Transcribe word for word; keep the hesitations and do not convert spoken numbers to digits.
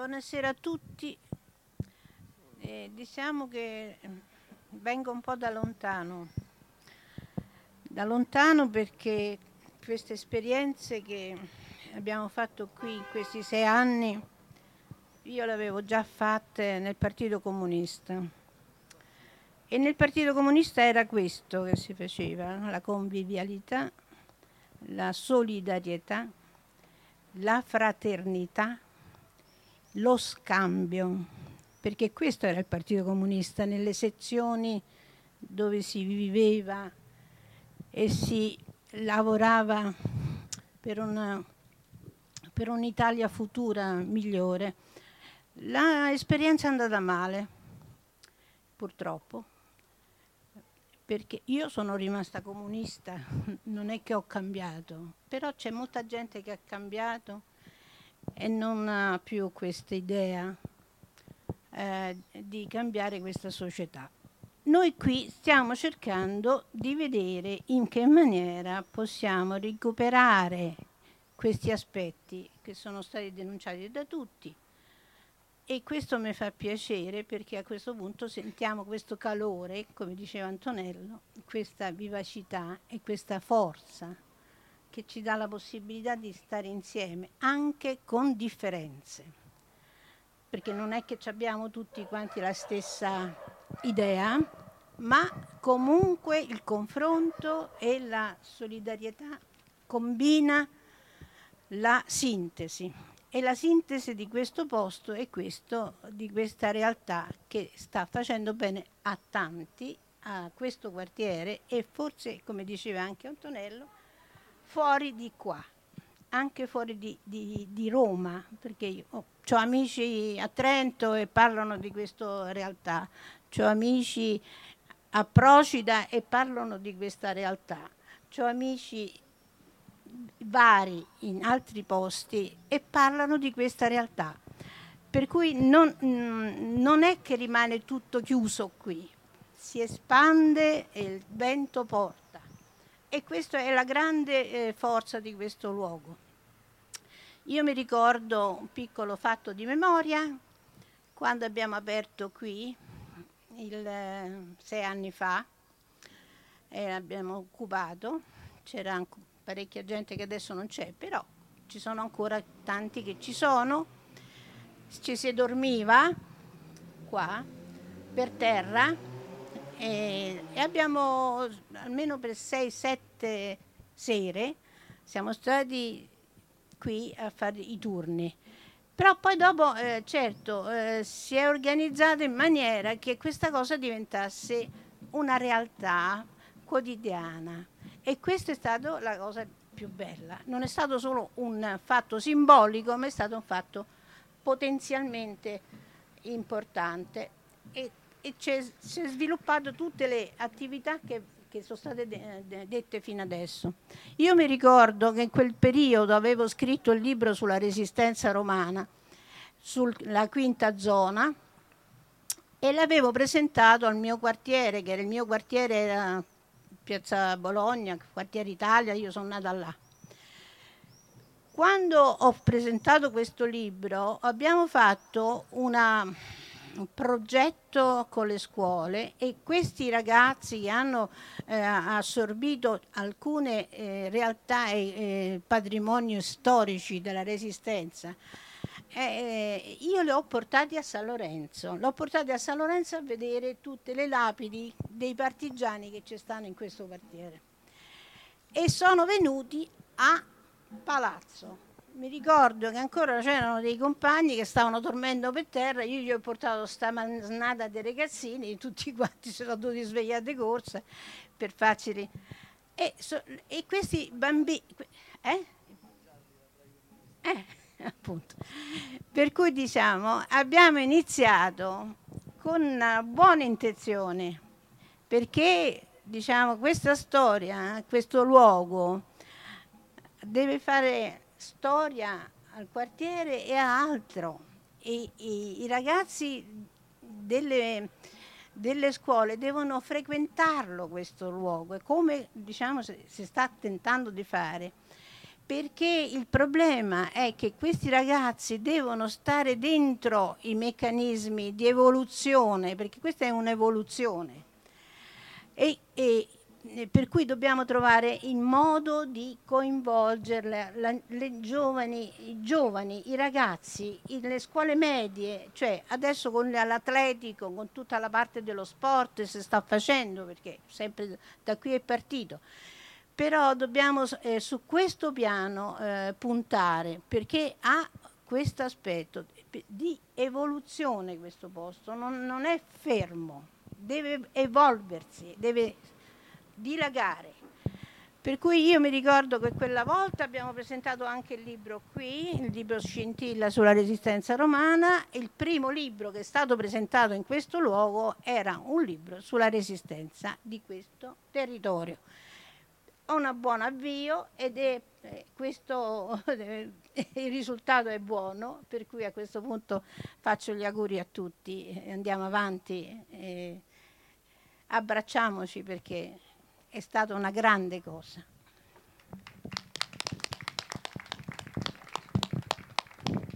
Buonasera a tutti. Eh, diciamo che vengo un po' da lontano, da lontano perché queste esperienze che abbiamo fatto qui in questi sei anni, io le avevo già fatte nel Partito Comunista. E nel Partito Comunista era questo che si faceva, la convivialità, la solidarietà, la fraternità, lo scambio, perché questo era il Partito Comunista, nelle sezioni dove si viveva e si lavorava per, una, per un'Italia futura migliore. L'esperienza è andata male, purtroppo, perché io sono rimasta comunista, non è che ho cambiato, però c'è molta gente che ha cambiato e non ha più questa idea eh, di cambiare questa società. Noi qui stiamo cercando di vedere in che maniera possiamo recuperare questi aspetti che sono stati denunciati da tutti, e questo mi fa piacere perché a questo punto sentiamo questo calore, come diceva Antonello, questa vivacità e questa forza che ci dà la possibilità di stare insieme anche con differenze, perché non è che abbiamo tutti quanti la stessa idea, ma comunque il confronto e la solidarietà combina la sintesi, e la sintesi di questo posto è questo, di questa realtà che sta facendo bene a tanti, a questo quartiere, e forse, come diceva anche Antonello, fuori di qua, anche fuori di, di, di Roma, perché io ho, ho amici a Trento e parlano di questa realtà, ho amici a Procida e parlano di questa realtà, ho amici vari in altri posti e parlano di questa realtà, per cui non, non è che rimane tutto chiuso qui, si espande e il vento porta. E questa è la grande eh, forza di questo luogo. Io mi ricordo un piccolo fatto di memoria, quando abbiamo aperto qui, il, eh, sei anni fa, e abbiamo occupato, c'era anche parecchia gente che adesso non c'è, però ci sono ancora tanti che ci sono, ci si dormiva qua, per terra, e, e abbiamo almeno per sei sette sere siamo stati qui a fare i turni. Però poi dopo, eh, certo, eh, si è organizzato in maniera che questa cosa diventasse una realtà quotidiana, e questa è stata la cosa più bella. Non è stato solo un fatto simbolico, ma è stato un fatto potenzialmente importante, e, e si è sviluppato tutte le attività che, che sono state de, de, dette fino adesso. Io mi ricordo che in quel periodo avevo scritto il libro sulla resistenza romana, sulla quinta zona, e l'avevo presentato al mio quartiere, che era il mio quartiere, era Piazza Bologna, quartiere Italia, io sono nata là. Quando ho presentato questo libro abbiamo fatto una, un progetto con le scuole, e questi ragazzi che hanno eh, assorbito alcune eh, realtà e eh, patrimoni storici della Resistenza, eh, io li ho portati a San Lorenzo, l'ho portati a San Lorenzo a vedere tutte le lapidi dei partigiani che ci stanno in questo quartiere, e sono venuti a Palazzo. Mi ricordo che ancora c'erano dei compagni che stavano dormendo per terra, io gli ho portato sta manznata dei ragazzini, tutti quanti si sono dovuti svegliare di corsa per farci. E, so, e questi bambini... Eh? Eh, appunto. Per cui diciamo, abbiamo iniziato con una buona intenzione, perché diciamo questa storia, questo luogo deve fare storia al quartiere e a altro, e, e i ragazzi delle, delle scuole devono frequentarlo questo luogo, e come diciamo si sta tentando di fare, perché il problema è che questi ragazzi devono stare dentro i meccanismi di evoluzione, perché questa è un'evoluzione, e, e per cui dobbiamo trovare il modo di coinvolgere la, le giovani, i giovani, i ragazzi, i, le scuole medie, cioè adesso con l'atletico, con tutta la parte dello sport si sta facendo, perché sempre da qui è partito. Però dobbiamo eh, su questo piano eh, puntare, perché ha questo aspetto di evoluzione questo posto, non, non è fermo, deve evolversi, deve dilagare. Per cui io mi ricordo che quella volta abbiamo presentato anche il libro qui, il libro Scintilla sulla resistenza romana. Il primo libro che è stato presentato in questo luogo era un libro sulla resistenza di questo territorio. Ho un buon avvio ed è eh, questo eh, il risultato è buono, per cui a questo punto faccio gli auguri a tutti, eh, andiamo avanti, eh, abbracciamoci perché è stata una grande cosa.